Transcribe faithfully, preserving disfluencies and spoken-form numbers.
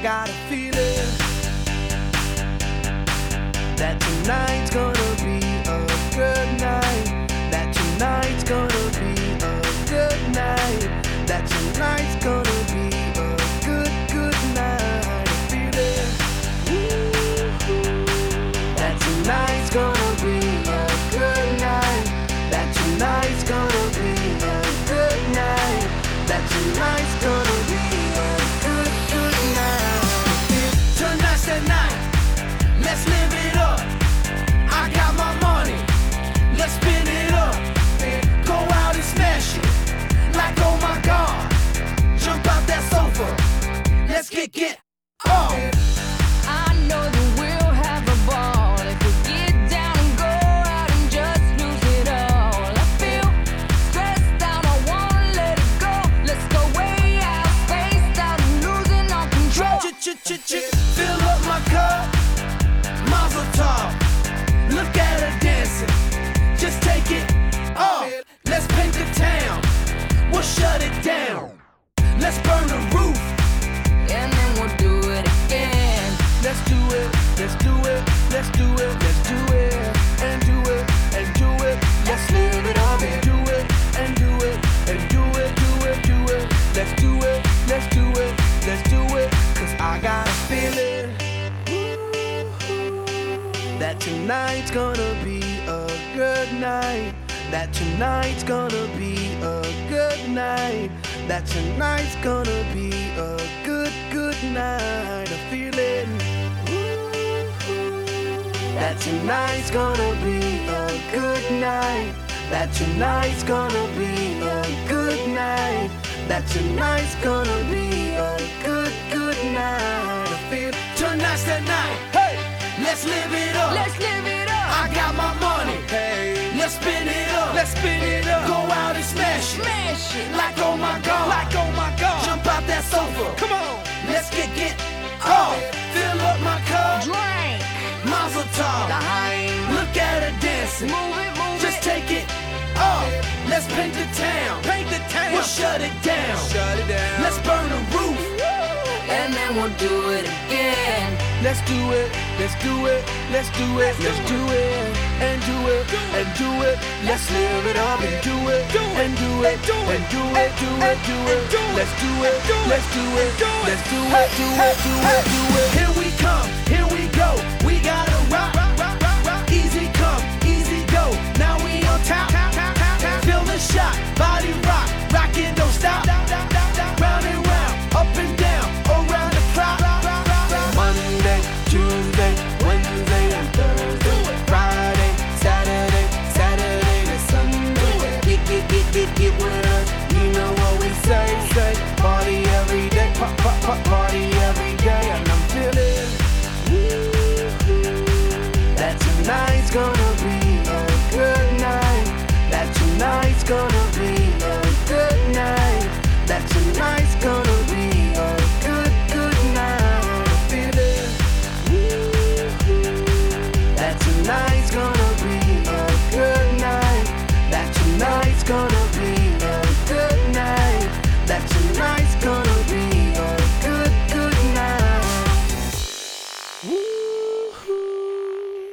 got a feeling that tonight's gonna be a good night. That tonight's gonna be a good night. That tonight's gonna be a good, good night. A feeling that tonight's gonna be a good night. That tonight's gonna be a good night. That tonight's gonna be a good, good night. Tonight's the night. Let's live it up. I got my money. Let's spin it up. Go out and smash it. Like oh my God. Jump out that sofa. Let's kick it off. I know that we'll have a ball if we get down and go out and just lose it all. I feel stressed out, I wanna let it go. Let's go way out, spaced out and losing all control. Fill up my cup, Mazel tov. Look at her dancing, just take it off. Let's paint the town, we'll shut it down. Let's burn the roof, And then we'll do it again. let's do it, let's do it, let's do it, let's do it, and do it, and do it. Let's live it up and do it, and do it, and do it, do it, do it. Let's do it, let's do it, let's do it. Cause I got a feeling that tonight's gonna be a good night. That tonight's gonna be a good night. That tonight's gonna be a good, good night. A feeling that tonight's gonna be a good night. That tonight's gonna be a good night. That tonight's gonna be a good, good night. I feel tonight's the night. Hey, let's live it up. Let's live it up. I got my money. Hey, let's spin it up. Let's spin it up. Go out and smash it. Smash it. Like oh my God. Like oh my God. Jump out that sofa. Come on. Let's get it off. Fill up my cup. Drink. Mazel tov. Daheim. Look at her dancing. Move it, move Just it. take it off. Let's paint the town. Paint the town. We'll shut it down. Shut it down. Let's burn the roof. And then we'll do it again. Let's do it. Let's do it. Let's do it. Let's do it. And do it. And do it. Let's live it up and do it. And do it. And do it. Do it. Do it. Let's do it. Let's do it. Let's do it. Do it. Do it. Do it. Here we come. Here we go. We gotta rock. Easy come. Easy go. Now we on top. Feel the shot. Body rock. Rockin', don't stop. Round and round. Up and down. Around the clock. Monday, Tuesday, Wednesday, and Thursday. Friday, Saturday, Saturday to Sunday. Get, get, get, get, get with us. You know what we say, say. Party every day, pop, pop, pop, party every day. And I'm feeling that tonight's gonna be a good night. That tonight's gonna be a good night. That tonight's gonna be a good, good night. I feel it. That tonight's gonna be a good night. That tonight's gonna be a good night. That tonight's gonna be a good, good night.